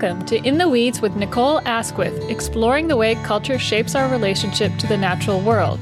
Welcome to In the Weeds with Nicole Asquith, exploring the way culture shapes our relationship to the natural world.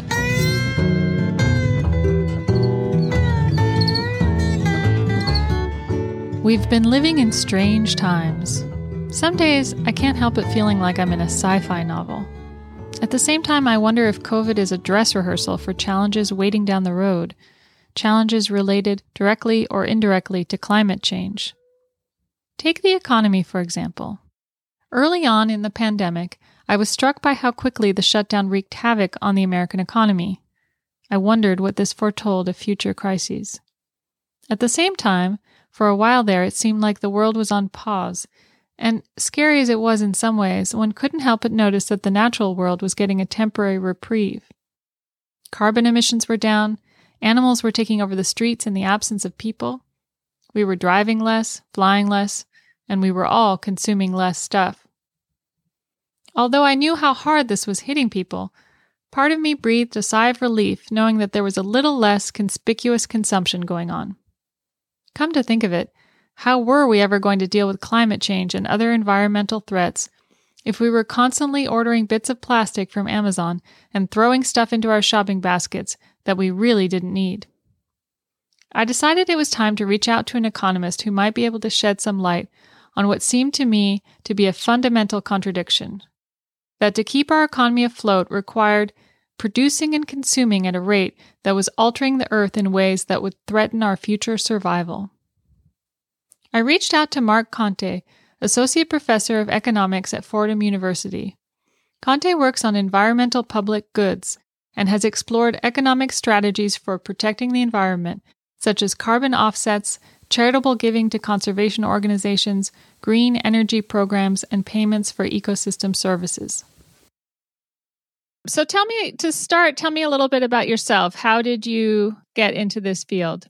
We've been living in strange times. Some days, I can't help but feeling like I'm in a sci-fi novel. At the same time, I wonder if COVID is a dress rehearsal for challenges waiting down the road, challenges related directly or indirectly to climate change. Take the economy, for example. Early on in the pandemic, I was struck by how quickly the shutdown wreaked havoc on the American economy. I wondered what this foretold of future crises. At the same time, for a while there, it seemed like the world was on pause, and scary as it was in some ways, one couldn't help but notice that the natural world was getting a temporary reprieve. Carbon emissions were down, animals were taking over the streets in the absence of people, we were driving less, flying less, and we were all consuming less stuff. Although I knew how hard this was hitting people, part of me breathed a sigh of relief knowing that there was a little less conspicuous consumption going on. Come to think of it, how were we ever going to deal with climate change and other environmental threats if we were constantly ordering bits of plastic from Amazon and throwing stuff into our shopping baskets that we really didn't need? I decided it was time to reach out to an economist who might be able to shed some light on what seemed to me to be a fundamental contradiction. That to keep our economy afloat required producing and consuming at a rate that was altering the earth in ways that would threaten our future survival. I reached out to Mark Conte, Associate Professor of Economics at Fordham University. Conte works on environmental public goods and has explored economic strategies for protecting the environment, such as carbon offsets, charitable giving to conservation organizations, green energy programs, and payments for ecosystem services. So tell me a little bit about yourself. How did you get into this field?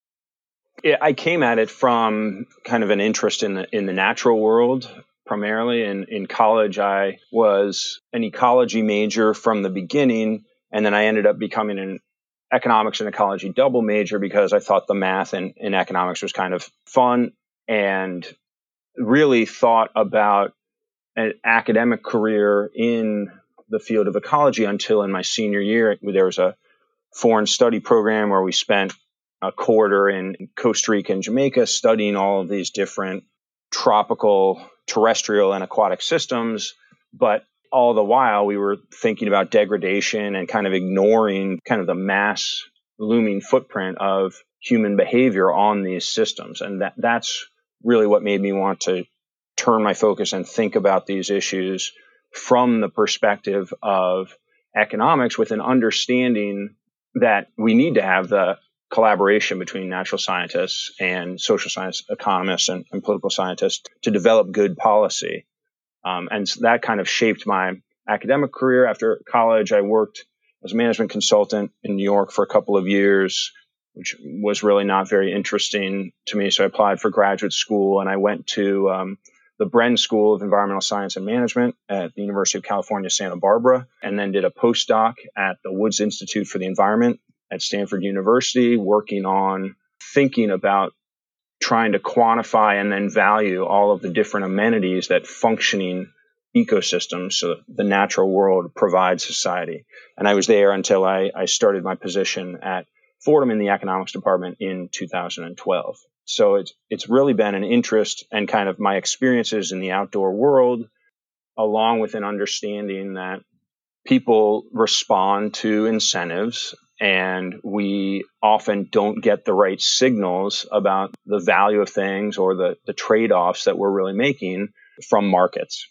Yeah, I came at it from kind of an interest in the natural world, primarily. In college, I was an ecology major from the beginning, and then I ended up becoming an economics and ecology double major because I thought the math in economics was kind of fun, and really thought about an academic career in the field of ecology until in my senior year. There was a foreign study program where we spent a quarter in Costa Rica and Jamaica studying all of these different tropical, terrestrial, and aquatic systems. But all the while, we were thinking about degradation and kind of ignoring kind of the mass looming footprint of human behavior on these systems. And that's really what made me want to turn my focus and think about these issues from the perspective of economics, with an understanding that we need to have the collaboration between natural scientists and social science economists and political scientists to develop good policy. And so that kind of shaped my academic career. After college, I worked as a management consultant in New York for a couple of years, which was really not very interesting to me. So I applied for graduate school, and I went to the Bren School of Environmental Science and Management at the University of California, Santa Barbara, and then did a postdoc at the Woods Institute for the Environment at Stanford University, working on thinking about trying to quantify and then value all of the different amenities that functioning ecosystems, so the natural world, provides society. And I was there until I started my position at Fordham in the economics department in 2012. So it's really been an interest and kind of my experiences in the outdoor world, along with an understanding that people respond to incentives, and we often don't get the right signals about the value of things or the trade-offs that we're really making from markets.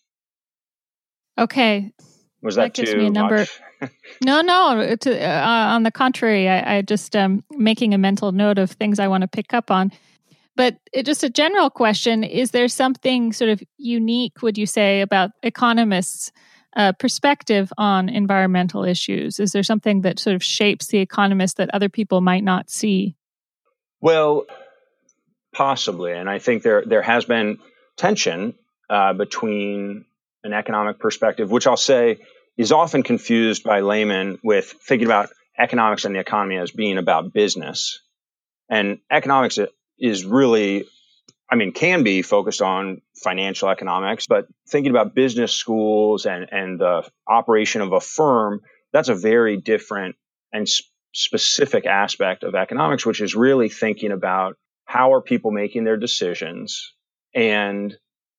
Okay. Was that gives too me a number. much? No. On the contrary, I just making a mental note of things I want to pick up on. But just a general question, is there something sort of unique, would you say, about economists' perspective on environmental issues? Is there something that sort of shapes the economist that other people might not see? Well, possibly. And I think there has been tension between an economic perspective, which I'll say is often confused by laymen with thinking about economics and the economy as being about business. And economics is really, can be focused on financial economics, but thinking about business schools and the operation of a firm, that's a very different and specific aspect of economics, which is really thinking about how are people making their decisions, and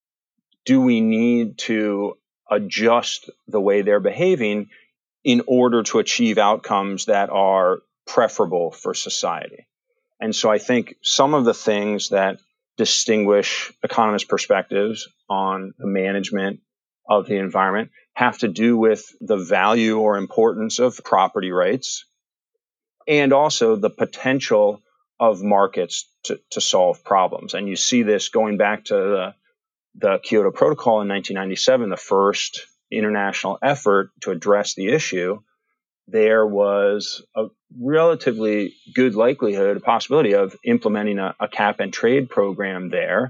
do we need to adjust the way they're behaving in order to achieve outcomes that are preferable for society. And so I think some of the things that distinguish economist perspectives on the management of the environment have to do with the value or importance of property rights, and also the potential of markets to solve problems. And you see this going back to the Kyoto Protocol in 1997, the first international effort to address the issue. There was a relatively good likelihood, a possibility of implementing a cap and trade program there,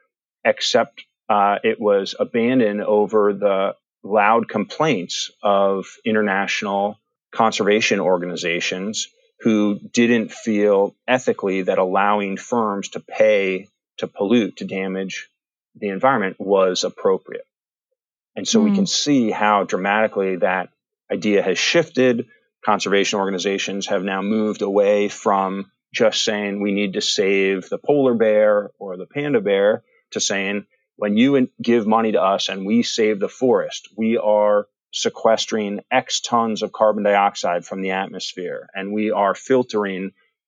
except it was abandoned over the loud complaints of international conservation organizations who didn't feel ethically that allowing firms to pay to pollute, to damage the environment was appropriate. And so we can see how dramatically that idea has shifted. Conservation organizations have now moved away from just saying we need to save the polar bear or the panda bear to saying, when you give money to us and we save the forest, we are sequestering X tons of carbon dioxide from the atmosphere, and we are filtering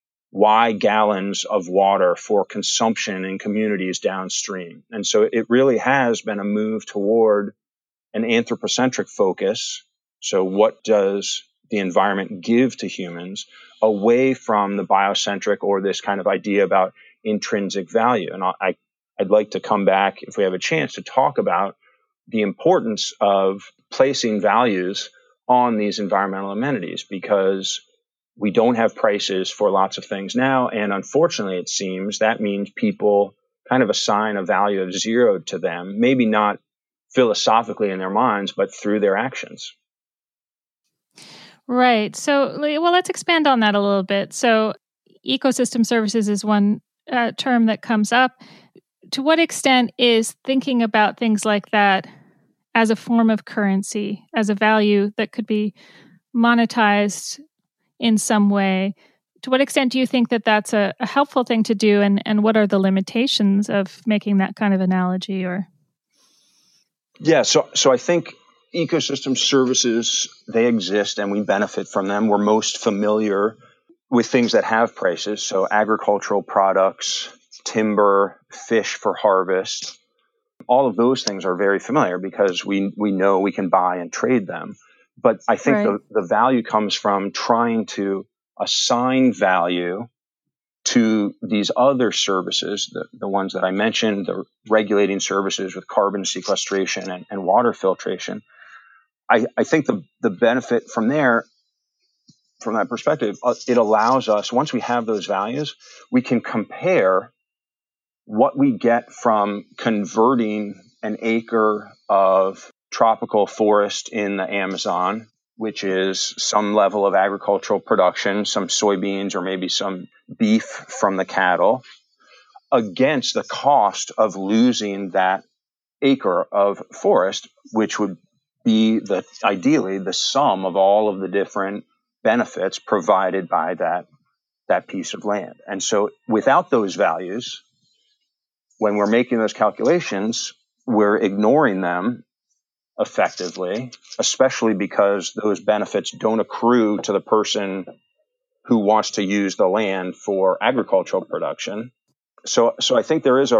Y gallons of water for consumption in communities downstream. And so it really has been a move toward an anthropocentric focus. So what does the environment give to humans, away from the biocentric or this kind of idea about intrinsic value? And I'd like to come back, if we have a chance, to talk about the importance of placing values on these environmental amenities, because we don't have prices for lots of things now. And unfortunately, it seems that means people kind of assign a value of 0 to them, maybe not philosophically in their minds, but through their actions. Right. So, well, let's expand on that a little bit. So ecosystem services is one term that comes up. To what extent is thinking about things like that as a form of currency, as a value that could be monetized in some way, to what extent do you think that that's a helpful thing to do, and what are the limitations of making that kind of analogy? Or so I think ecosystem services, they exist and we benefit from them. We're most familiar with things that have prices, so agricultural products, timber, fish for harvest. All of those things are very familiar because we know we can buy and trade them. But I think the value comes from trying to assign value to these other services, the ones that I mentioned, the regulating services with carbon sequestration and water filtration. I think the benefit from there, from that perspective, it allows us, once we have those values, we can compare what we get from converting an acre of tropical forest in the Amazon, which is some level of agricultural production, some soybeans or maybe some beef from the cattle, against the cost of losing that acre of forest, which would be ideally the sum of all of the different benefits provided by that piece of land. And so without those values, when we're making those calculations, we're ignoring them effectively, especially because those benefits don't accrue to the person who wants to use the land for agricultural production. So I think there is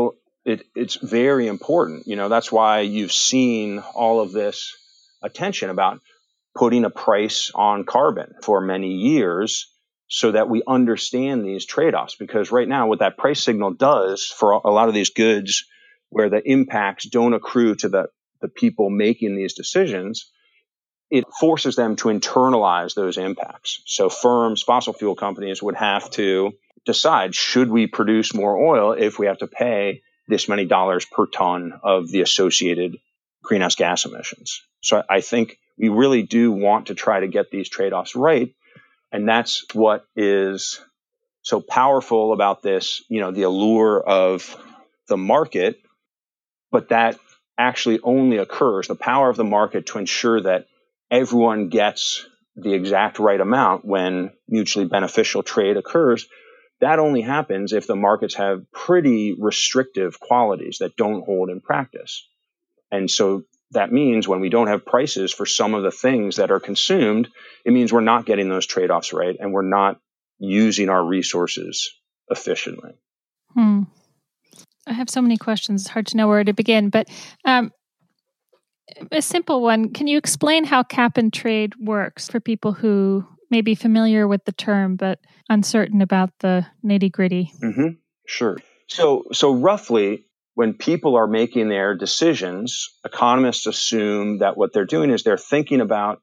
it's very important. That's why you've seen all of this attention about putting a price on carbon for many years, so that we understand these trade-offs. Because right now, what that price signal does for a lot of these goods where the impacts don't accrue to the people making these decisions, it forces them to internalize those impacts. So firms, fossil fuel companies would have to decide, should we produce more oil if we have to pay this many dollars per ton of the associated greenhouse gas emissions? So I think we really do want to try to get these trade-offs right. And that's what is so powerful about this, the allure of the market, but that actually only occurs, the power of the market to ensure that everyone gets the exact right amount when mutually beneficial trade occurs. That only happens if the markets have pretty restrictive qualities that don't hold in practice. And so that means when we don't have prices for some of the things that are consumed, it means we're not getting those trade-offs right, and we're not using our resources efficiently. I have so many questions. It's hard to know where to begin, but a simple one. Can you explain how cap and trade works for people who may be familiar with the term, but uncertain about the nitty-gritty? Mm-hmm. Sure. So roughly, when people are making their decisions, economists assume that what they're doing is they're thinking about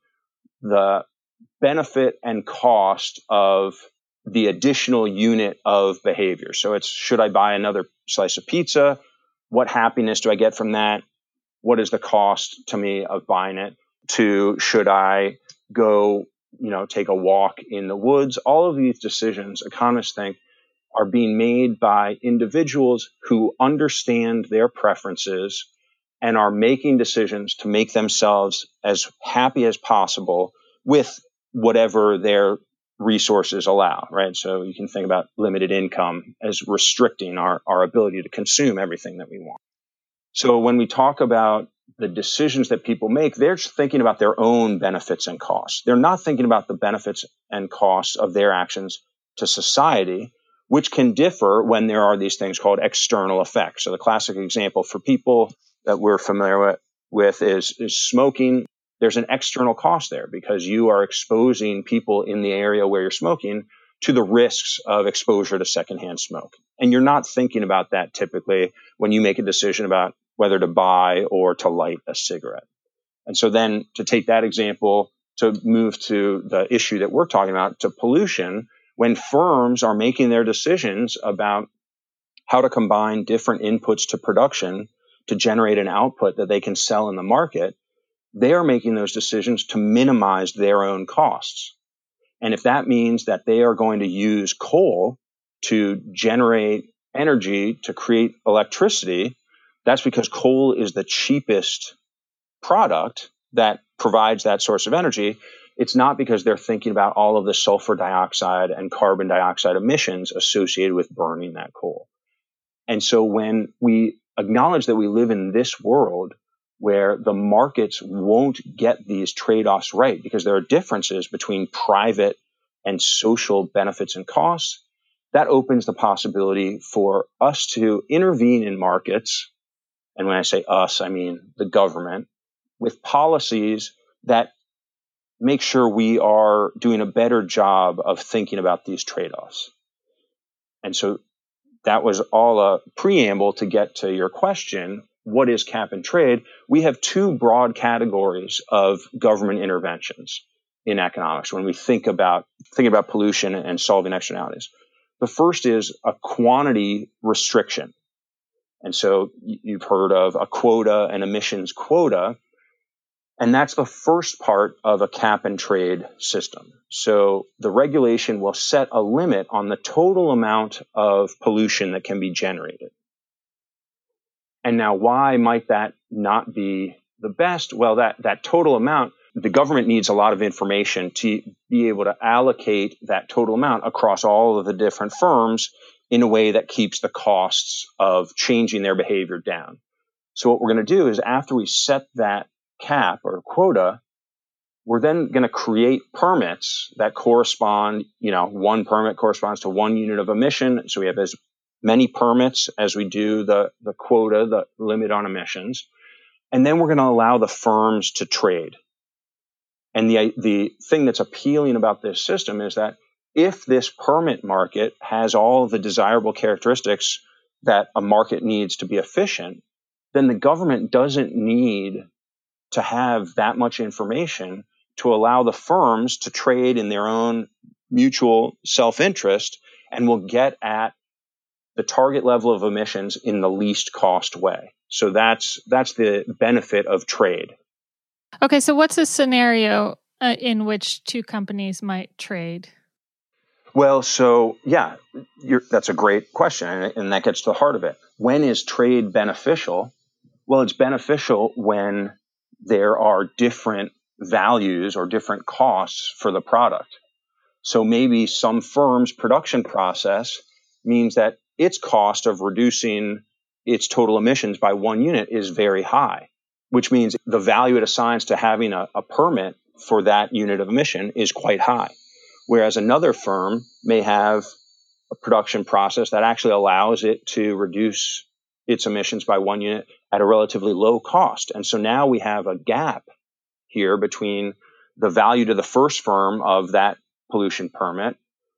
the benefit and cost of the additional unit of behavior. So it's, should I buy another slice of pizza? What happiness do I get from that? What is the cost to me of buying it? To, should I go, take a walk in the woods? All of these decisions, economists think, are being made by individuals who understand their preferences and are making decisions to make themselves as happy as possible with whatever their resources allow, right? So you can think about limited income as restricting our ability to consume everything that we want. So when we talk about the decisions that people make, they're just thinking about their own benefits and costs. They're not thinking about the benefits and costs of their actions to society, which can differ when there are these things called external effects. So the classic example for people that we're familiar with is smoking. There's an external cost there because you are exposing people in the area where you're smoking to the risks of exposure to secondhand smoke. And you're not thinking about that typically when you make a decision about whether to buy or to light a cigarette. And so then to take that example, to move to the issue that we're talking about, to pollution, when firms are making their decisions about how to combine different inputs to production to generate an output that they can sell in the market, they are making those decisions to minimize their own costs. And if that means that they are going to use coal to generate energy to create electricity, that's because coal is the cheapest product that provides that source of energy. It's not because they're thinking about all of the sulfur dioxide and carbon dioxide emissions associated with burning that coal. And so when we acknowledge that we live in this world where the markets won't get these trade-offs right because there are differences between private and social benefits and costs, that opens the possibility for us to intervene in markets. And when I say us, I mean the government, with policies that make sure we are doing a better job of thinking about these trade-offs. And so that was all a preamble to get to your question. What is cap and trade? We have two broad categories of government interventions in economics when we think about pollution and solving externalities. The first is a quantity restriction. And so you've heard of a quota, an emissions quota. And that's the first part of a cap and trade system. So the regulation will set a limit on the total amount of pollution that can be generated. And now, why might that not be the best? Well, that total amount, the government needs a lot of information to be able to allocate that total amount across all of the different firms in a way that keeps the costs of changing their behavior down. So what we're going to do is after we set that cap or quota, we're then going to create permits that correspond, one permit corresponds to 1 unit of emission. So we have as many permits as we do the quota, the limit on emissions. And then we're going to allow the firms to trade. And the thing that's appealing about this system is that if this permit market has all of the desirable characteristics that a market needs to be efficient, then the government doesn't need to have that much information to allow the firms to trade in their own mutual self-interest and will get at the target level of emissions in the least cost way. So that's the benefit of trade. Okay, so what's a scenario in which two companies might trade? Well, so yeah, that's a great question, and that gets to the heart of it. when is trade beneficial? Well, it's beneficial when there are different values or different costs for the product. So maybe some firm's production process means that its cost of reducing its total emissions by 1 unit is very high, which means the value it assigns to having a permit for that unit of emission is quite high. Whereas another firm may have a production process that actually allows it to reduce its emissions by 1 unit at a relatively low cost. And so now we have a gap here between the value to the first firm of that pollution permit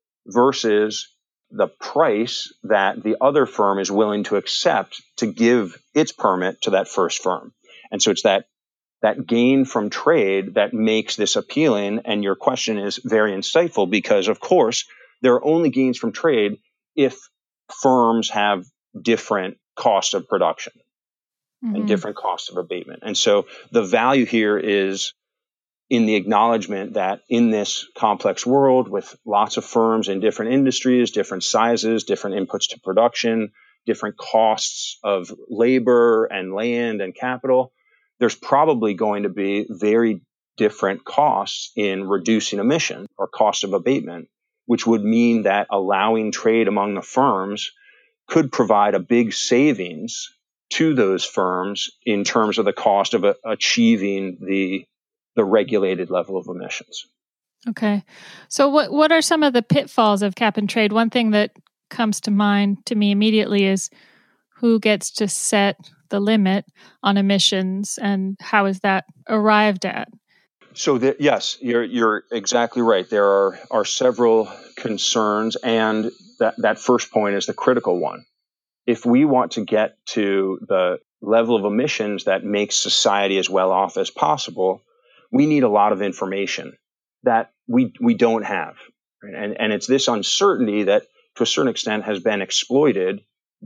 versus the price that the other firm is willing to accept to give its permit to that first firm. And so it's that gain from trade that makes this appealing. And your question is very insightful because, of course, there are only gains from trade if firms have different costs of production and different costs of abatement. And so the value here is in the acknowledgement that in this complex world with lots of firms in different industries, different sizes, different inputs to production, different costs of labor and land and capital, there's probably going to be very different costs in reducing emission or cost of abatement, which would mean that allowing trade among the firms could provide a big savings to those firms in terms of the cost of achieving the regulated level of emissions. Okay. So what are some of the pitfalls of cap and trade? One thing that comes to mind to me immediately is who gets to set the limit on emissions and how is that arrived at? So yes, you're exactly right. There are several concerns, and that first point is the critical one. If we want to get to the level of emissions that makes society as well off as possible, we need a lot of information that we don't have. Right? And it's this uncertainty that, to a certain extent, has been exploited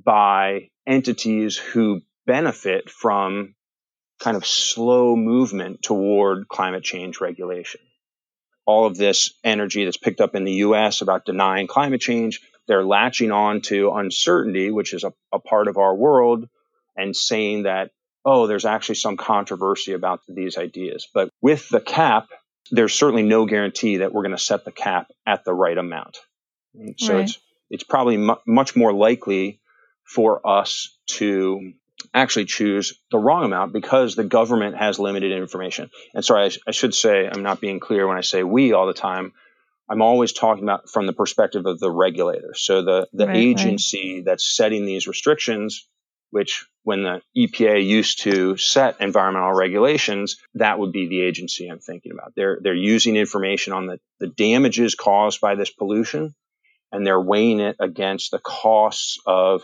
by entities who benefit from kind of slow movement toward climate change regulation. All of this energy that's picked up in the U.S. about denying climate change, they're latching on to uncertainty, which is a part of our world, and saying that, oh, there's actually some controversy about these ideas. But with the cap, there's certainly no guarantee that we're going to set the cap at the right amount. So Right. it's probably much more likely for us to actually choose the wrong amount because the government has limited information. And sorry, I should say, I'm not being clear when I say we all the time. I'm always talking about from the perspective of the regulator. So the Right. agency that's setting these restrictions, which when the EPA used to set environmental regulations, that would be the agency I'm thinking about. They're using information on the damages caused by this pollution, and they're weighing it against the costs of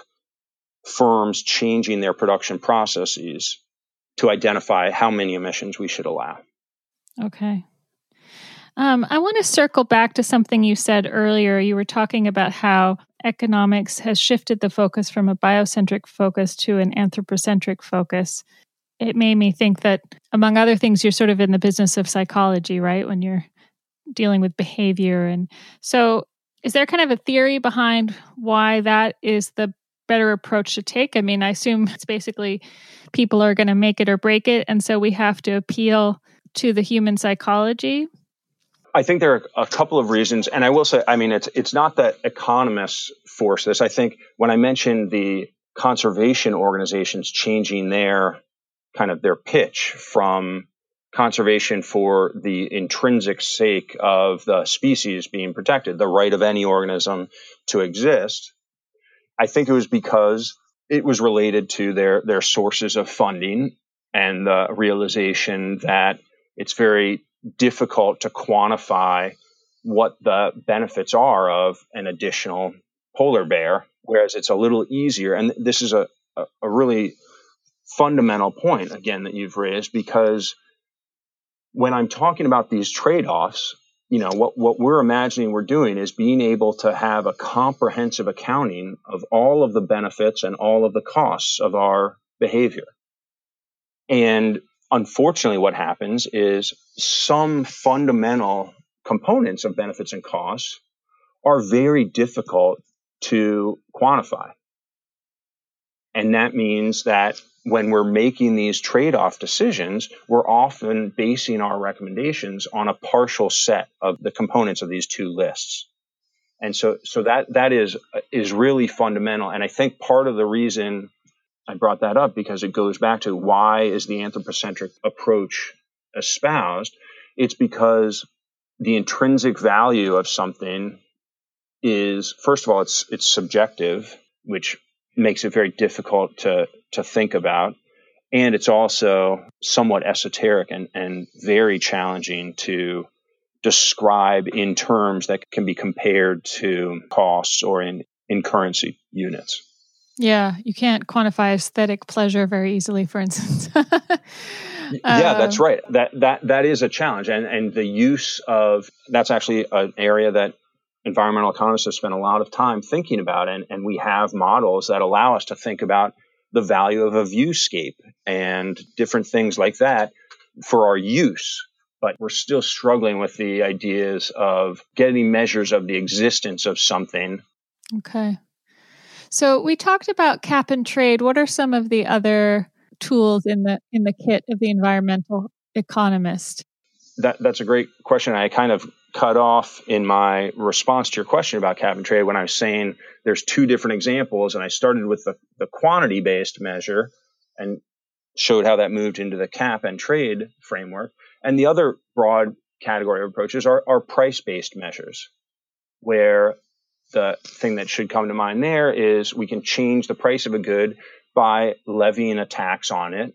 firms changing their production processes to identify how many emissions we should allow. Okay. I want to circle back to something you said earlier. You were talking about how economics has shifted the focus from a biocentric focus to an anthropocentric focus. It made me think that, among other things, you're sort of in the business of psychology, right? When you're dealing with behavior. And so is there kind of a theory behind why that is the better approach to take? I mean, I assume it's basically people are going to make it or break it. And so we have to appeal to the human psychology. I think there are a couple of reasons. And I will say, I mean, it's not that economists force this. I think when I mentioned the conservation organizations changing their pitch from conservation for the intrinsic sake of the species being protected, the right of any organism to exist, I think it was because it was related to their sources of funding and the realization that it's very difficult to quantify what the benefits are of an additional polar bear, whereas it's a little easier. And this is a really fundamental point, again, that you've raised, because when I'm talking about these trade-offs, what we're imagining we're doing is being able to have a comprehensive accounting of all of the benefits and all of the costs of our behavior. And unfortunately, what happens is some fundamental components of benefits and costs are very difficult to quantify. And that means that when we're making these trade-off decisions, we're often basing our recommendations on a partial set of the components of these two lists. And so that is really fundamental. And I think part of the reason I brought that up, because it goes back to why is the anthropocentric approach espoused? It's because the intrinsic value of something is, first of all, it's subjective, which makes it very difficult to think about. And it's also somewhat esoteric and very challenging to describe in terms that can be compared to costs or in currency units. Yeah, you can't quantify aesthetic pleasure very easily, for instance. Yeah, that's right. That is a challenge. And the use of, that's actually an area that environmental economists have spent a lot of time thinking about. And we have models that allow us to think about the value of a viewscape and different things like that for our use. But we're still struggling with the ideas of getting measures of the existence of something. Okay. So we talked about cap and trade. What are some of the other tools in the kit of the environmental economist? That's a great question. I kind of cut off in my response to your question about cap and trade when I was saying there's two different examples, and I started with the quantity-based measure and showed how that moved into the cap and trade framework. And the other broad category of approaches are price-based measures, where the thing that should come to mind there is we can change the price of a good by levying a tax on it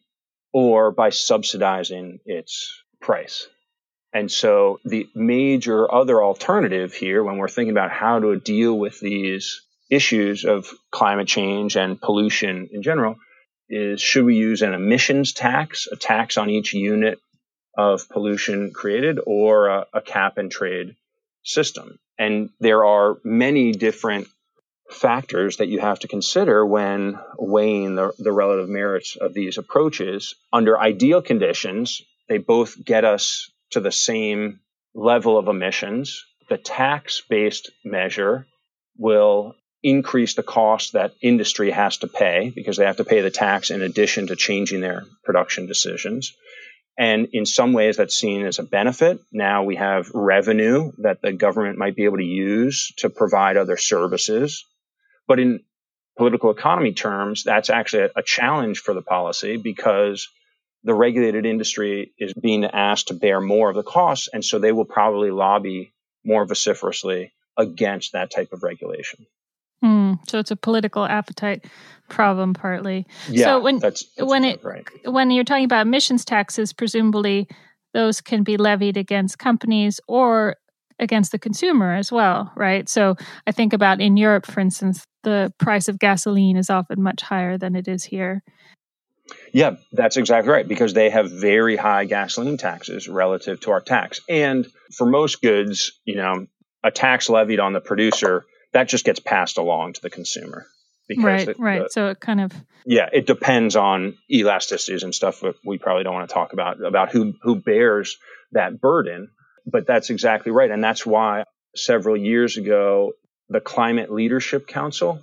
or by subsidizing its price. And so the major other alternative here, when we're thinking about how to deal with these issues of climate change and pollution in general, is should we use an emissions tax, a tax on each unit of pollution created, or a cap and trade system? And there are many different factors that you have to consider when weighing the relative merits of these approaches. Under ideal conditions, they both get us to the same level of emissions. The tax-based measure will increase the cost that industry has to pay because they have to pay the tax in addition to changing their production decisions. And in some ways, that's seen as a benefit. Now we have revenue that the government might be able to use to provide other services. But in political economy terms, that's actually a challenge for the policy because the regulated industry is being asked to bear more of the costs. And so they will probably lobby more vociferously against that type of regulation. So it's a political appetite problem partly. Yeah, so when right. When you're talking about emissions taxes, presumably those can be levied against companies or against the consumer as well, right? So I think about in Europe, for instance, the price of gasoline is often much higher than it is here. Yeah, that's exactly right, because they have very high gasoline taxes relative to our tax. And for most goods, a tax levied on the producer, that just gets passed along to the consumer. Right. So it kind of... Yeah, it depends on elasticities and stuff that we probably don't want to talk about who bears that burden. But that's exactly right. And that's why several years ago, the Climate Leadership Council,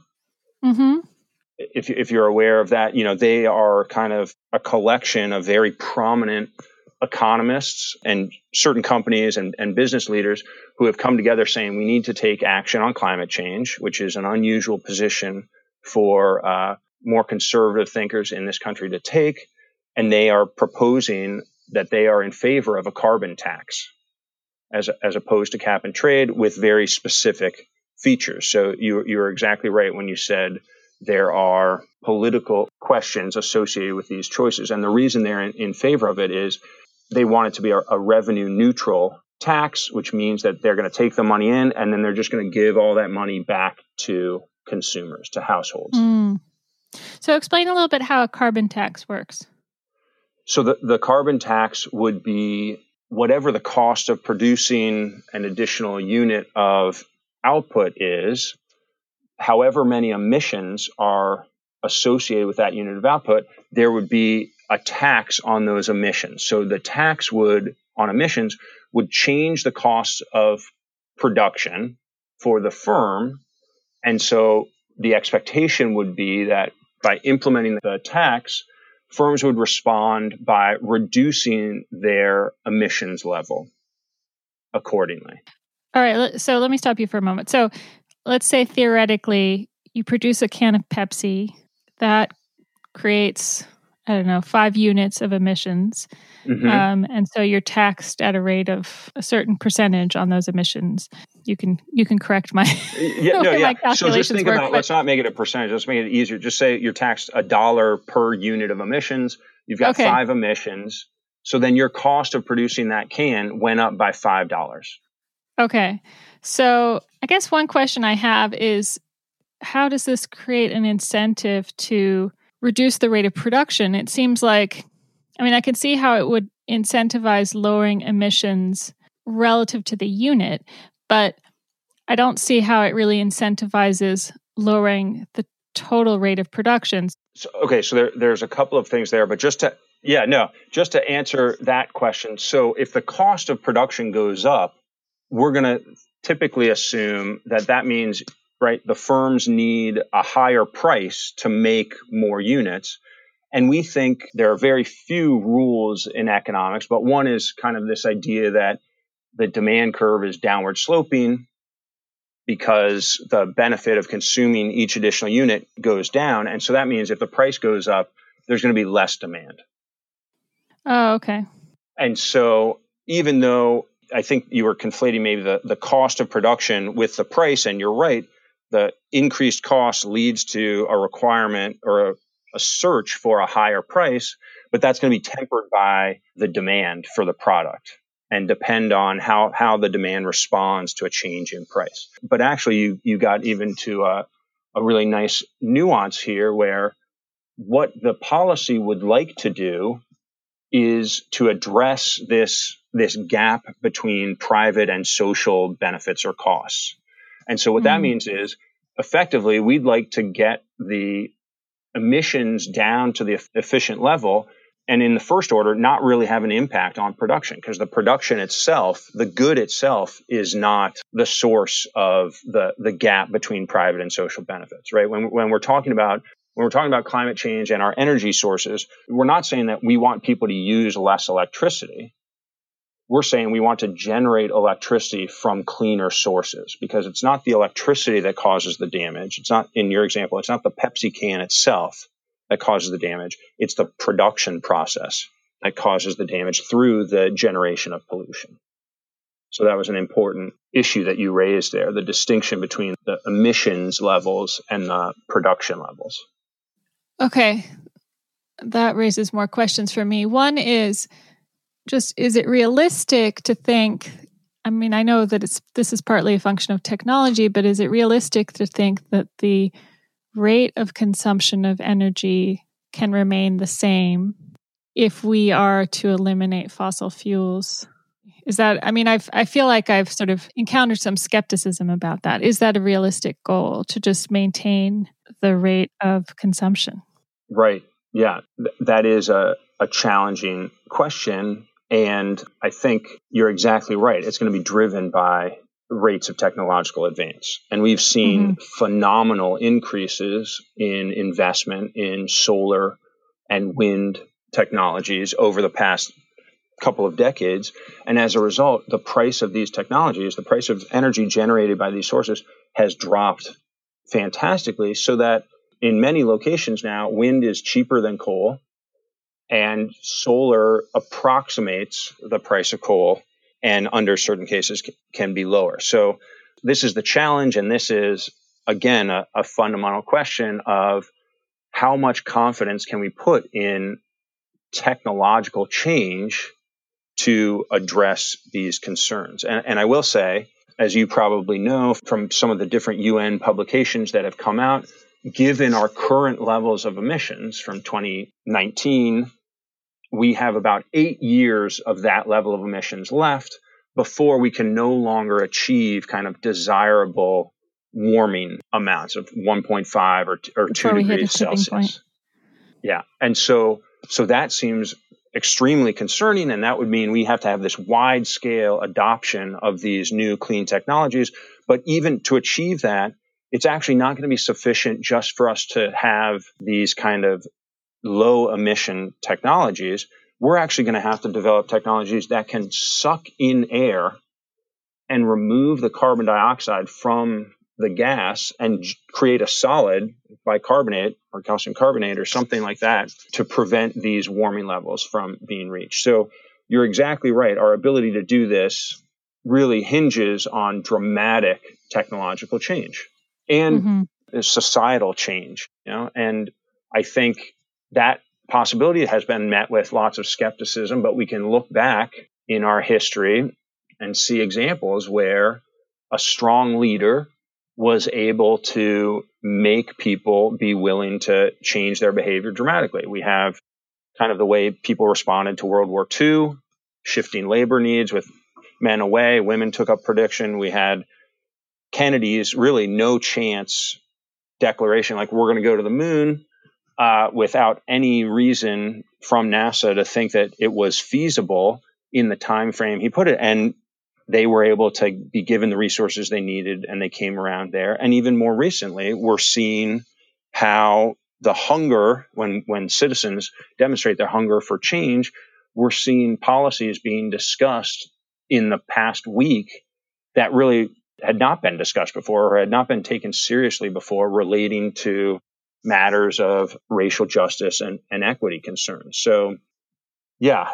if you're aware of that, they are kind of a collection of very prominent economists and certain companies and business leaders who have come together saying we need to take action on climate change, which is an unusual position for more conservative thinkers in this country to take. And they are proposing that they are in favor of a carbon tax as opposed to cap and trade with very specific features. So you're exactly right when you said there are political questions associated with these choices. And the reason they're in favor of it is they want it to be a revenue neutral tax, which means that they're going to take the money in and then they're just going to give all that money back to consumers, to households. So explain a little bit how a carbon tax works. So the carbon tax would be whatever the cost of producing an additional unit of output is, however many emissions are associated with that unit of output, there would be a tax on those emissions. So the tax on emissions would change the cost of production for the firm. And so the expectation would be that by implementing the tax, firms would respond by reducing their emissions level accordingly. All right, so let me stop you for a moment. So let's say theoretically you produce a can of Pepsi that creates, 5 units of emissions. Mm-hmm. And so you're taxed at a rate of a certain percentage on those emissions. You can correct my my calculations. So just think about, but let's not make it a percentage. Let's make it easier. Just say you're taxed $1 per unit of emissions. You've got 5 emissions. So then your cost of producing that can went up by $5. Okay. So I guess one question I have is, how does this create an incentive to reduce the rate of production? It seems like, I can see how it would incentivize lowering emissions relative to the unit, but I don't see how it really incentivizes lowering the total rate of production. So there's a couple of things there, but just to answer that question. So if the cost of production goes up, we're going to typically assume that means, right, the firms need a higher price to make more units. And we think there are very few rules in economics, but one is kind of this idea that the demand curve is downward sloping because the benefit of consuming each additional unit goes down. And so that means if the price goes up, there's going to be less demand. Oh, okay. And so even though I think you were conflating maybe the cost of production with the price, and you're right, the increased cost leads to a requirement or a search for a higher price, but that's going to be tempered by the demand for the product and depend on how the demand responds to a change in price. But actually, you got even to a really nice nuance here where what the policy would like to do is to address this gap between private and social benefits or costs. And so what that means is, effectively, we'd like to get the emissions down to the efficient level, and in the first order, not really have an impact on production, because the production itself, the good itself, is not the source of the gap between private and social benefits, right? When we're talking about climate change and our energy sources, we're not saying that we want people to use less electricity. We're saying we want to generate electricity from cleaner sources, because it's not the electricity that causes the damage. It's not, in your example, it's not the Pepsi can itself that causes the damage. It's the production process that causes the damage through the generation of pollution. So that was an important issue that you raised there, the distinction between the emissions levels and the production levels. Okay. That raises more questions for me. One is it realistic to think, I know that this is partly a function of technology, but is it realistic to think that the rate of consumption of energy can remain the same if we are to eliminate fossil fuels? Is that, I feel like I've sort of encountered some skepticism about that. Is that a realistic goal, to just maintain the rate of consumption? Right. Yeah, that is a challenging question. And I think you're exactly right. It's going to be driven by rates of technological advance. And we've seen phenomenal increases in investment in solar and wind technologies over the past couple of decades. And as a result, the price of these technologies, the price of energy generated by these sources, has dropped fantastically, so that in many locations now, wind is cheaper than coal, and solar approximates the price of coal, and under certain cases can be lower. So this is the challenge, and this is, again, a fundamental question of how much confidence can we put in technological change to address these concerns. And I will say, as you probably know from some of the different UN publications that have come out, given our current levels of emissions from 2019, we have about 8 years of that level of emissions left before we can no longer achieve kind of desirable warming amounts of 1.5 or 2 degrees Celsius. Point. Yeah. And so that seems extremely concerning, and that would mean we have to have this wide-scale adoption of these new clean technologies. But even to achieve that, it's actually not going to be sufficient just for us to have these kind of low emission technologies. We're actually going to have to develop technologies that can suck in air and remove the carbon dioxide from the gas and create a solid, bicarbonate or calcium carbonate or something like that, to prevent these warming levels from being reached. So you're exactly right. Our ability to do this really hinges on dramatic technological change and societal change, and I think that possibility has been met with lots of skepticism, but we can look back in our history and see examples where a strong leader was able to make people be willing to change their behavior dramatically. We have kind of the way people responded to World War II, shifting labor needs with men away, women took up production. We had Kennedy's really no chance declaration, like we're going to go to the moon, without any reason from NASA to think that it was feasible in the time frame he put it. And they were able to be given the resources they needed, and they came around there. And even more recently, we're seeing how the hunger, when citizens demonstrate their hunger for change, we're seeing policies being discussed in the past week that really had not been discussed before or had not been taken seriously before, relating to matters of racial justice and equity concerns. So, yeah,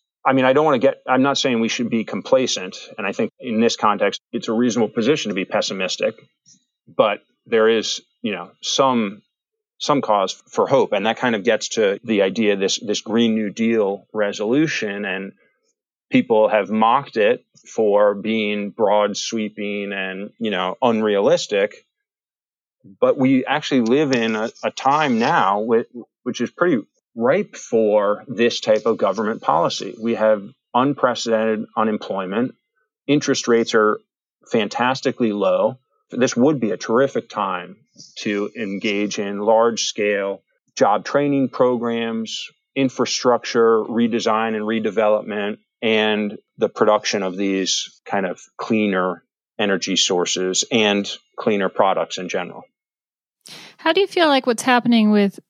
I'm not saying we should be complacent. And I think in this context, it's a reasonable position to be pessimistic, but there is, some cause for hope. And that kind of gets to the idea, this Green New Deal resolution, and people have mocked it for being broad sweeping and, unrealistic. But we actually live in a time now which is pretty ripe for this type of government policy. We have unprecedented unemployment. Interest rates are fantastically low. This would be a terrific time to engage in large-scale job training programs, infrastructure redesign and redevelopment, and the production of these kind of cleaner energy sources and cleaner products in general. How do you feel like what's happening with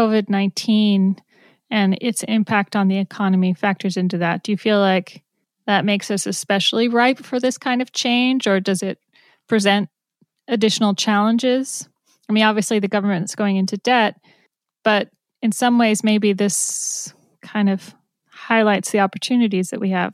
COVID-19 and its impact on the economy factors into that? Do you feel like that makes us especially ripe for this kind of change, or does it present additional challenges? I mean, obviously the government is going into debt, but in some ways maybe this kind of highlights the opportunities that we have.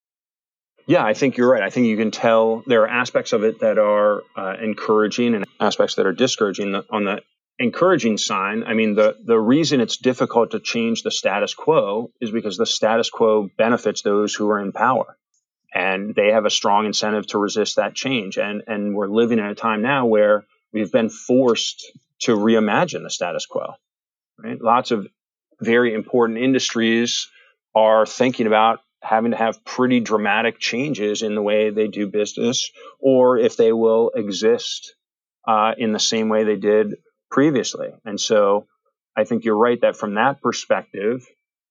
Yeah, I think you're right. I think you can tell there are aspects of it that are encouraging and aspects that are discouraging. On the encouraging side, I mean, the reason it's difficult to change the status quo is because the status quo benefits those who are in power, and they have a strong incentive to resist that change. And we're living in a time now where we've been forced to reimagine the status quo. Right? Lots of very important industries are thinking about having to have pretty dramatic changes in the way they do business, or if they will exist in the same way they did previously. And so I think you're right that from that perspective,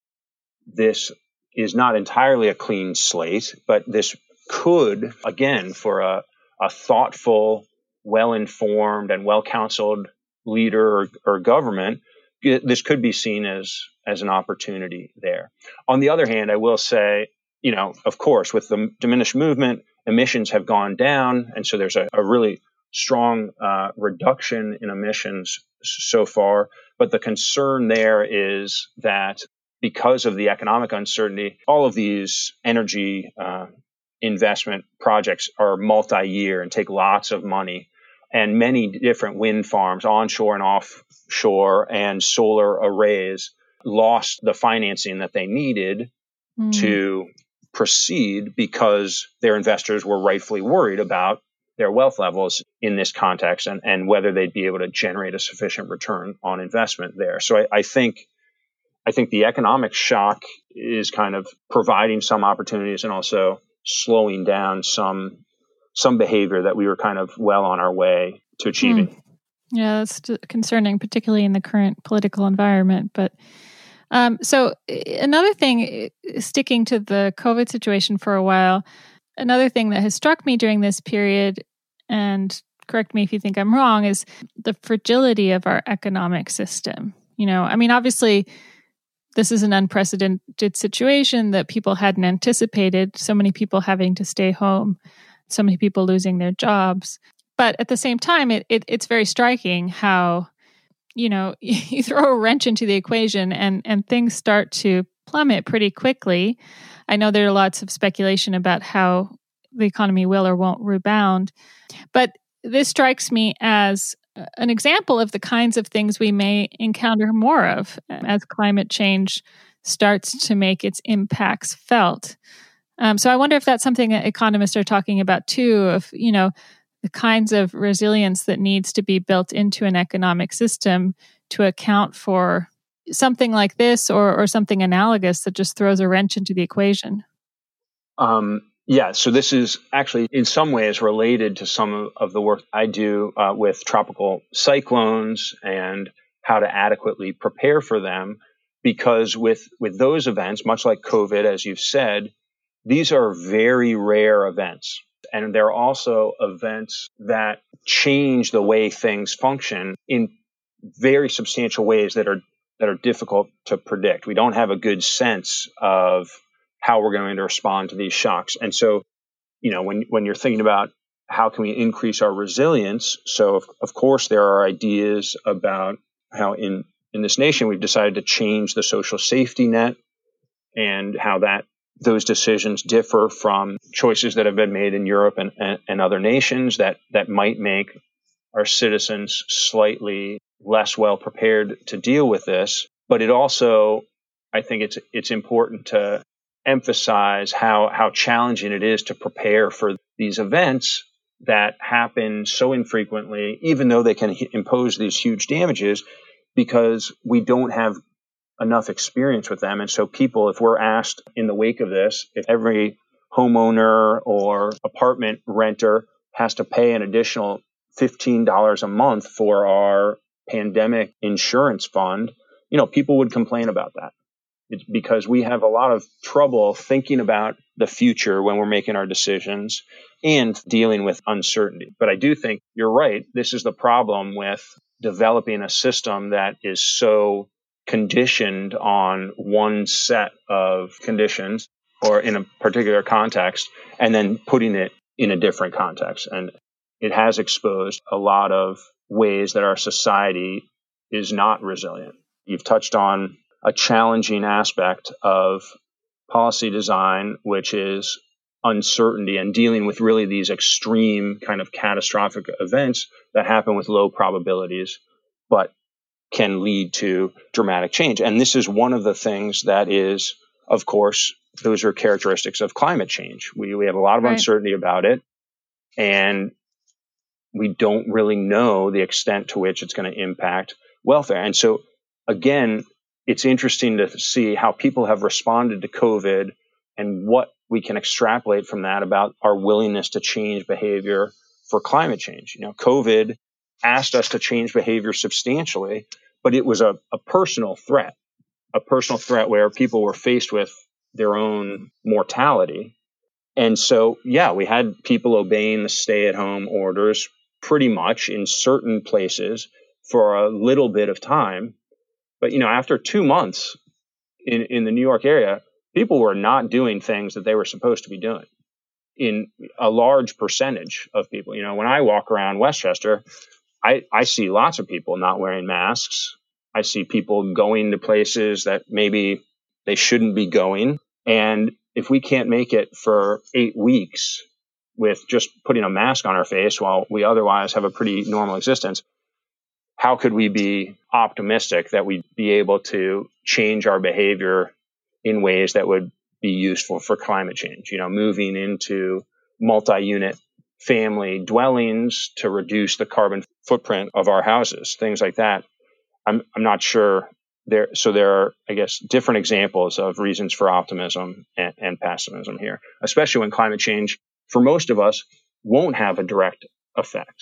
this is not entirely a clean slate, but this could, again, for a thoughtful, well-informed, and well-counseled leader or government, this could be seen as an opportunity there. On the other hand, I will say, of course, with the diminished movement, emissions have gone down. And so there's a really strong reduction in emissions so far. But the concern there is that because of the economic uncertainty, all of these energy investment projects are multi-year and take lots of money. And many different wind farms, onshore and offshore, and solar arrays lost the financing that they needed to proceed because their investors were rightfully worried about their wealth levels in this context and whether they'd be able to generate a sufficient return on investment there. So I think the economic shock is kind of providing some opportunities and also slowing down some behavior that we were kind of well on our way to achieving. Yeah, that's concerning, particularly in the current political environment. But so another thing, sticking to the COVID situation for a while, another thing that has struck me during this period and correct me if you think I'm wrong, is the fragility of our economic system. I mean, obviously, this is an unprecedented situation that people hadn't anticipated, so many people having to stay home, so many people losing their jobs. But at the same time, it's very striking how, you throw a wrench into the equation and things start to plummet pretty quickly. I know there are lots of speculation about how the economy will or won't rebound, but this strikes me as an example of the kinds of things we may encounter more of as climate change starts to make its impacts felt. So I wonder if that's something that economists are talking about too, of, the kinds of resilience that needs to be built into an economic system to account for something like this or something analogous that just throws a wrench into the equation. Yeah, so this is actually in some ways related to some of the work I do with tropical cyclones and how to adequately prepare for them. Because with those events, much like COVID, as you've said, these are very rare events. And they're also events that change the way things function in very substantial ways that are difficult to predict. We don't have a good sense of how we're going to respond to these shocks. And so, when you're thinking about how can we increase our resilience, so of course there are ideas about how in this nation we've decided to change the social safety net and how those decisions differ from choices that have been made in Europe and other nations that might make our citizens slightly less well prepared to deal with this. But it also, I think it's important to emphasize how challenging it is to prepare for these events that happen so infrequently, even though they can impose these huge damages, because we don't have enough experience with them. And so people, if we're asked in the wake of this, if every homeowner or apartment renter has to pay an additional $15 a month for our pandemic insurance fund, people would complain about that. It's because we have a lot of trouble thinking about the future when we're making our decisions and dealing with uncertainty. But I do think you're right. This is the problem with developing a system that is so conditioned on one set of conditions or in a particular context, and then putting it in a different context. And it has exposed a lot of ways that our society is not resilient. You've touched on a challenging aspect of policy design, which is uncertainty and dealing with really these extreme kind of catastrophic events that happen with low probabilities, but can lead to dramatic change. And this is one of the things that is, of course, those are characteristics of climate change. We have a lot of uncertainty about it, and we don't really know the extent to which it's going to impact welfare. And so, again, it's interesting to see how people have responded to COVID and what we can extrapolate from that about our willingness to change behavior for climate change. COVID asked us to change behavior substantially, but it was a personal threat where people were faced with their own mortality. And so, we had people obeying the stay-at-home orders pretty much in certain places for a little bit of time. But, after 2 months in the New York area, people were not doing things that they were supposed to be doing. In a large percentage of people, when I walk around Westchester, I see lots of people not wearing masks. I see people going to places that maybe they shouldn't be going. And if we can't make it for 8 weeks with just putting a mask on our face while we otherwise have a pretty normal existence, how could we be optimistic that we'd be able to change our behavior in ways that would be useful for climate change? Moving into multi-unit family dwellings to reduce the carbon footprint of our houses, things like that. I'm not sure there. So there are, I guess, different examples of reasons for optimism and pessimism here, especially when climate change, for most of us, won't have a direct effect.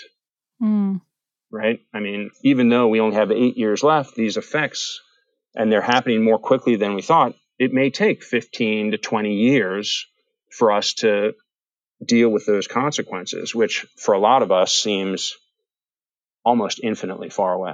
Right? I mean, even though we only have 8 years left, these effects, and they're happening more quickly than we thought, it may take 15 to 20 years for us to deal with those consequences, which for a lot of us seems almost infinitely far away.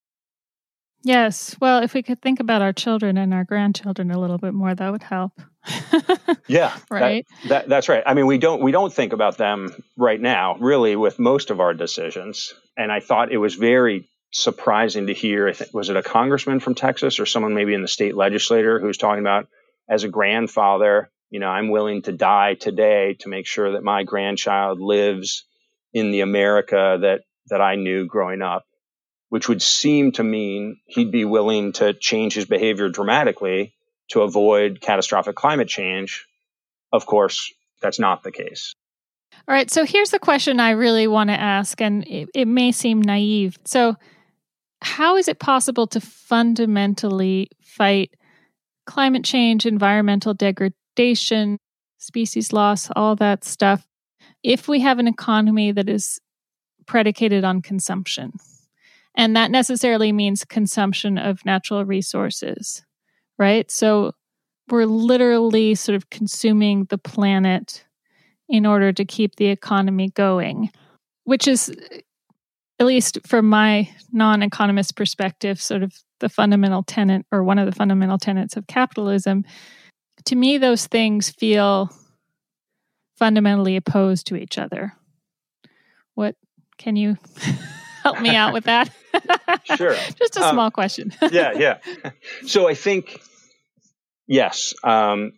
Yes. Well, if we could think about our children and our grandchildren a little bit more, that would help. Yeah, right. That's right. I mean, we don't think about them right now, really, with most of our decisions. And I thought it was very surprising to hear. Was it a congressman from Texas or someone maybe in the state legislature who's talking about, as a grandfather, I'm willing to die today to make sure that my grandchild lives in the America that I knew growing up, which would seem to mean he'd be willing to change his behavior dramatically to avoid catastrophic climate change. Of course, that's not the case. All right. So here's the question I really want to ask, and it may seem naive. So how is it possible to fundamentally fight climate change, environmental degradation, species loss, all that stuff, if we have an economy that is predicated on consumption? And that necessarily means consumption of natural resources, right? So we're literally sort of consuming the planet in order to keep the economy going, which is, at least from my non-economist perspective, sort of the fundamental tenet, or one of the fundamental tenets of capitalism. To me, those things feel fundamentally opposed to each other. What can you help me out with that? Sure. Just a small question. Yeah. So I think, yes, I'm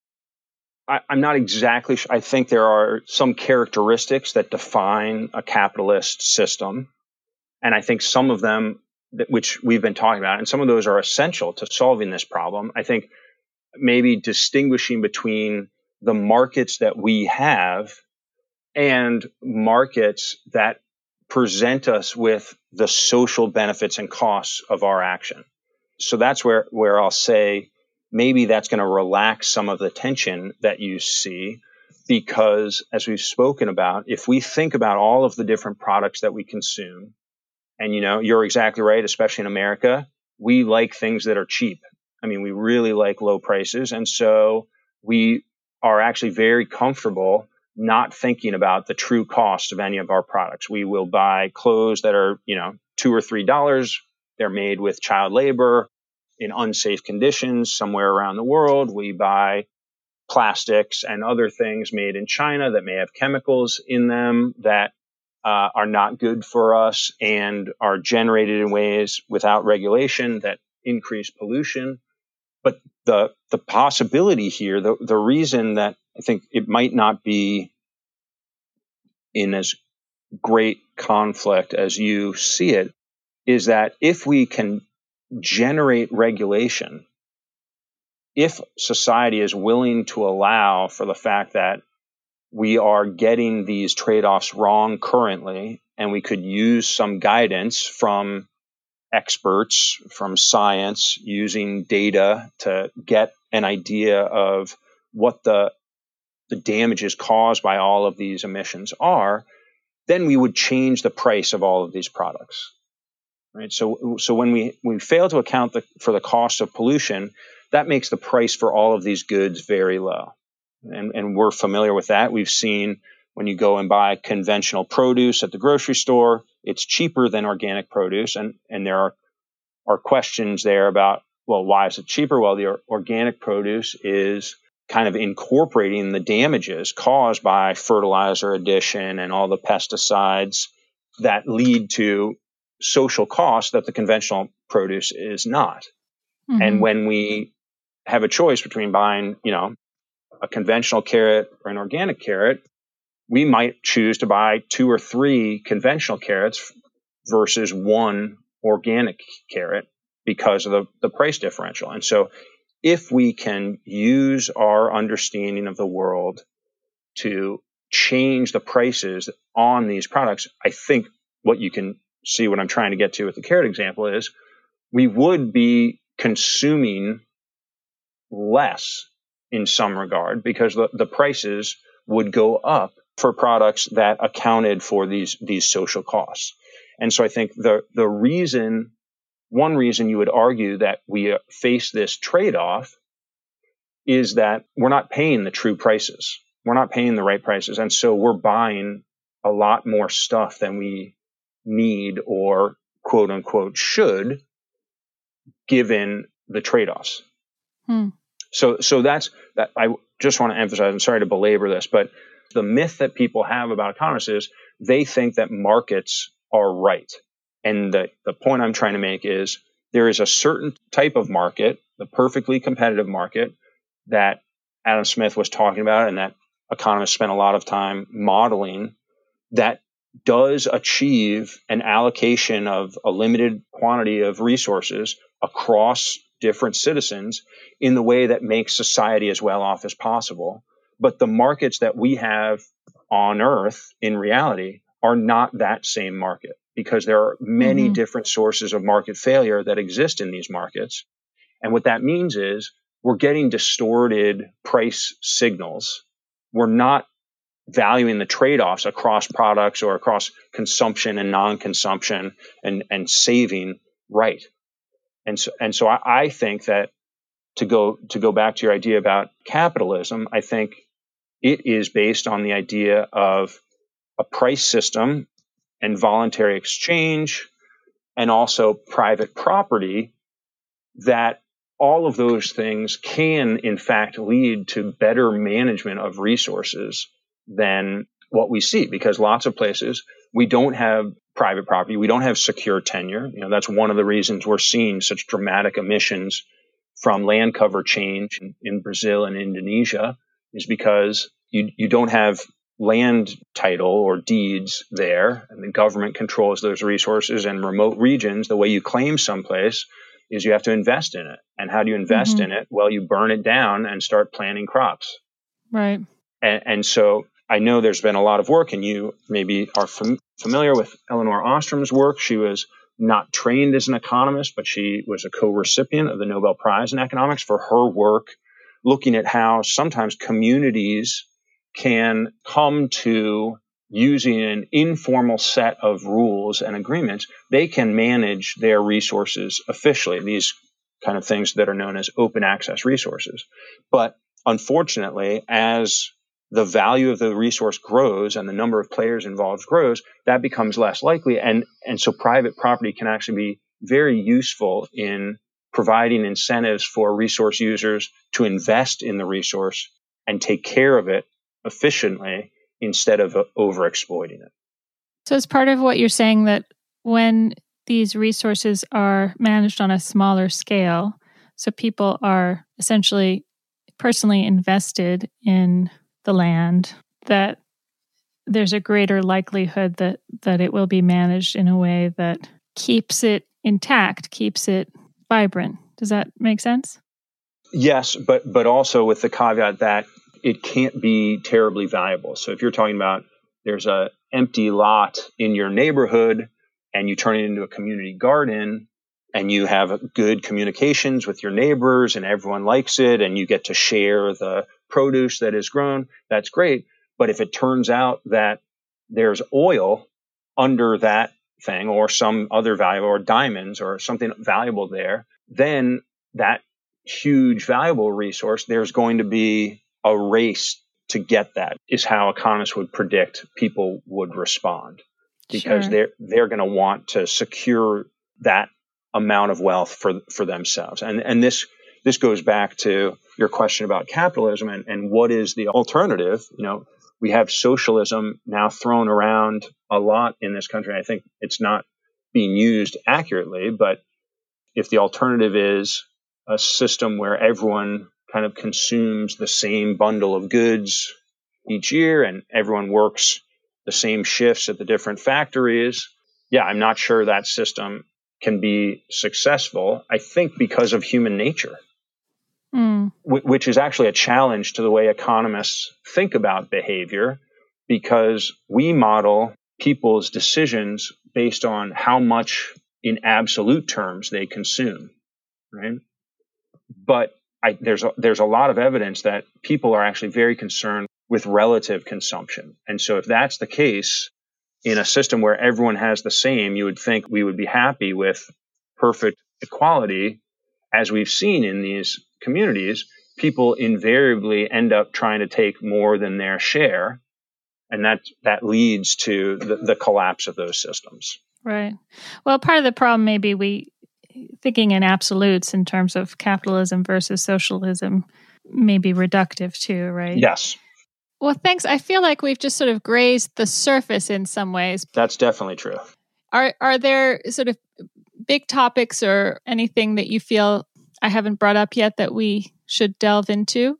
not exactly sure. I think there are some characteristics that define a capitalist system. And I think some of them, which we've been talking about, and some of those are essential to solving this problem. I think maybe distinguishing between the markets that we have and markets that present us with the social benefits and costs of our action. So that's where I'll say maybe that's going to relax some of the tension that you see, because as we've spoken about, if we think about all of the different products that we consume, and you're exactly right, especially in America, we like things that are cheap. I mean, we really like low prices. And so we are actually very comfortable not thinking about the true cost of any of our products. We will buy clothes that are, $2 or $3. They're made with child labor in unsafe conditions somewhere around the world. We buy plastics and other things made in China that may have chemicals in them that are not good for us and are generated in ways without regulation that increase pollution. But the possibility here, the reason that I think it might not be in as great conflict as you see it, is that if we can generate regulation, if society is willing to allow for the fact that we are getting these trade-offs wrong currently, and we could use some guidance from experts, from science, using data to get an idea of what the damages caused by all of these emissions are, then we would change the price of all of these products. Right? So when we fail to account for the cost of pollution, that makes the price for all of these goods very low. And we're familiar with that. We've seen when you go and buy conventional produce at the grocery store, it's cheaper than organic produce. And there are questions there about, well, why is it cheaper? Well, the organic produce is kind of incorporating the damages caused by fertilizer addition and all the pesticides that lead to social costs that the conventional produce is not. Mm-hmm. And when we have a choice between buying, a conventional carrot or an organic carrot, we might choose to buy 2 or 3 conventional carrots versus 1 organic carrot because of the price differential. And so if we can use our understanding of the world to change the prices on these products, I think what you can see what I'm trying to get to with the carrot example is we would be consuming less in some regard because the prices would go up for products that accounted for these social costs. And so I think one reason you would argue that we face this trade-off is that we're not paying the true prices. we're not paying the right prices. And so we're buying a lot more stuff than we need or quote unquote should, given the trade-offs. So that's that. I just want to emphasize, I'm sorry to belabor this, but the myth that people have about economists is they think that markets are right. And the point I'm trying to make is there is a certain type of market, the perfectly competitive market, that Adam Smith was talking about and that economists spent a lot of time modeling, that does achieve an allocation of a limited quantity of resources across different citizens in the way that makes society as well off as possible. But the markets that we have on Earth in reality are not that same market, because there are many different sources of market failure that exist in these markets. And what that means is we're getting distorted price signals. We're not valuing the trade-offs across products or across consumption and non-consumption and saving right. And so I think that to go back to your idea about capitalism, I think it is based on the idea of a price system and voluntary exchange and also private property, that all of those things can in fact lead to better management of resources than what we see, because lots of places we don't have private property, we don't have secure tenure. That's one of the reasons we're seeing such dramatic emissions from land cover change in Brazil and Indonesia, is because you don't have land title or deeds there, and the government controls those resources. And remote regions, the way you claim someplace is you have to invest in it. And how do you invest in it? Well, you burn it down and start planting crops. Right. And so I know there's been a lot of work, and you maybe are familiar with Elinor Ostrom's work. She was not trained as an economist, but she was a co-recipient of the Nobel Prize in Economics for her work looking at how sometimes communities can come to, using an informal set of rules and agreements, they can manage their resources officially, these kind of things that are known as open access resources. But unfortunately, as the value of the resource grows and the number of players involved grows, that becomes less likely. And so private property can actually be very useful in providing incentives for resource users to invest in the resource and take care of it efficiently instead of overexploiting it. So it's part of what you're saying, that when these resources are managed on a smaller scale, so people are essentially personally invested in the land, that there's a greater likelihood that it will be managed in a way that keeps it intact, keeps it vibrant. Does that make sense? Yes, but also with the caveat that it can't be terribly valuable. So if you're talking about there's an empty lot in your neighborhood and you turn it into a community garden and you have good communications with your neighbors and everyone likes it and you get to share the produce that is grown, that's great. But if it turns out that there's oil under that thing or some other value or diamonds or something valuable there, then that huge valuable resource, there's going to be a race to get that, is how economists would predict people would respond, because they're going to want to secure that amount of wealth for themselves. And this goes back to your question about capitalism and what is the alternative. We have socialism now thrown around a lot in this country. I think it's not being used accurately, but if the alternative is a system where everyone kind of consumes the same bundle of goods each year and everyone works the same shifts at the different factories, I'm not sure that system can be successful, I think, because of human nature, which is actually a challenge to the way economists think about behavior, because we model people's decisions based on how much in absolute terms they consume, right? But there's a lot of evidence that people are actually very concerned with relative consumption. And so if that's the case, in a system where everyone has the same, you would think we would be happy with perfect equality, as we've seen in these communities. people invariably end up trying to take more than their share. And that leads to the collapse of those systems. Right. Well, part of the problem may be we thinking in absolutes in terms of capitalism versus socialism may be reductive too, right? Yes. Well, thanks. I feel like we've just sort of grazed the surface in some ways. That's definitely true. Are there sort of big topics or anything that you feel I haven't brought up yet that we should delve into?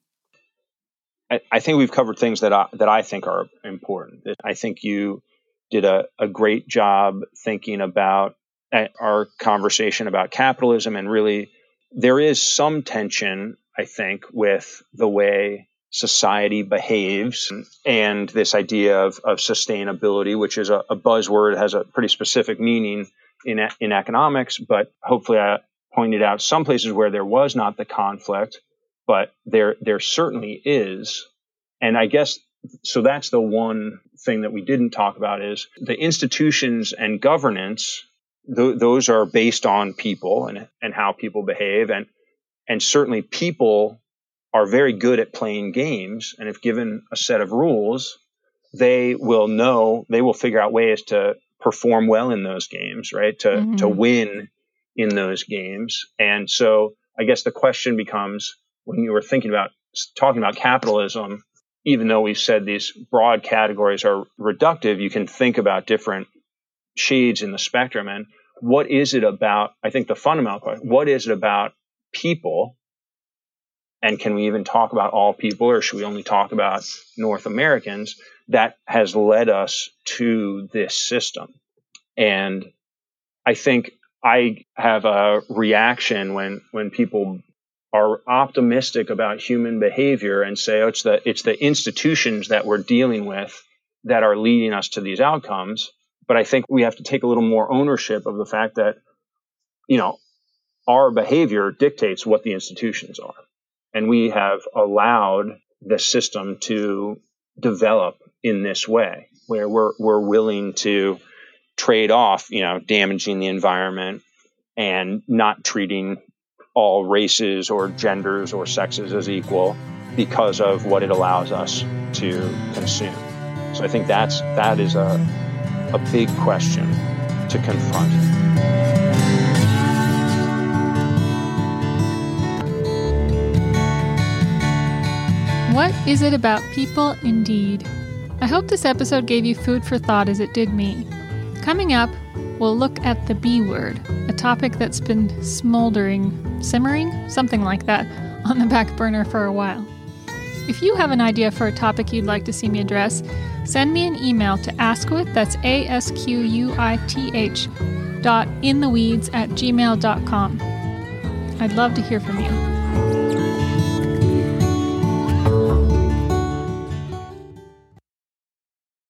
I think we've covered things that I think are important. I think you did a great job thinking about our conversation about capitalism, and really there is some tension, I think, with the way society behaves and this idea of sustainability, which is a buzzword, has a pretty specific meaning in economics, but hopefully I pointed out some places where there was not the conflict, but there certainly is. And I guess, so that's the one thing that we didn't talk about is the institutions and governance, those are based on people and how people behave. And certainly people are very good at playing games. And if given a set of rules, they will figure out ways to perform well in those games, right? To win in those games. And so I guess the question becomes, when you were talking about capitalism, even though we've said these broad categories are reductive, you can think about different shades in the spectrum. And what is it about, I think the fundamental question, what is it about people? And can we even talk about all people, or should we only talk about North Americans, that has led us to this system? And I think I have a reaction when people are optimistic about human behavior and say, oh, it's the institutions that we're dealing with that are leading us to these outcomes. But I think we have to take a little more ownership of the fact that, our behavior dictates what the institutions are. And we have allowed the system to develop in this way, where we're willing to trade off, damaging the environment and not treating all races or genders or sexes as equal because of what it allows us to consume. So I think that is a big question to confront. What is it about people, indeed? I hope this episode gave you food for thought as it did me. Coming up, we'll look at the B word, a topic that's been simmering, something like that, on the back burner for a while. If you have an idea for a topic you'd like to see me address, send me an email to asquith, that's ASQUITH, .intheweeds@gmail.com. I'd love to hear from you.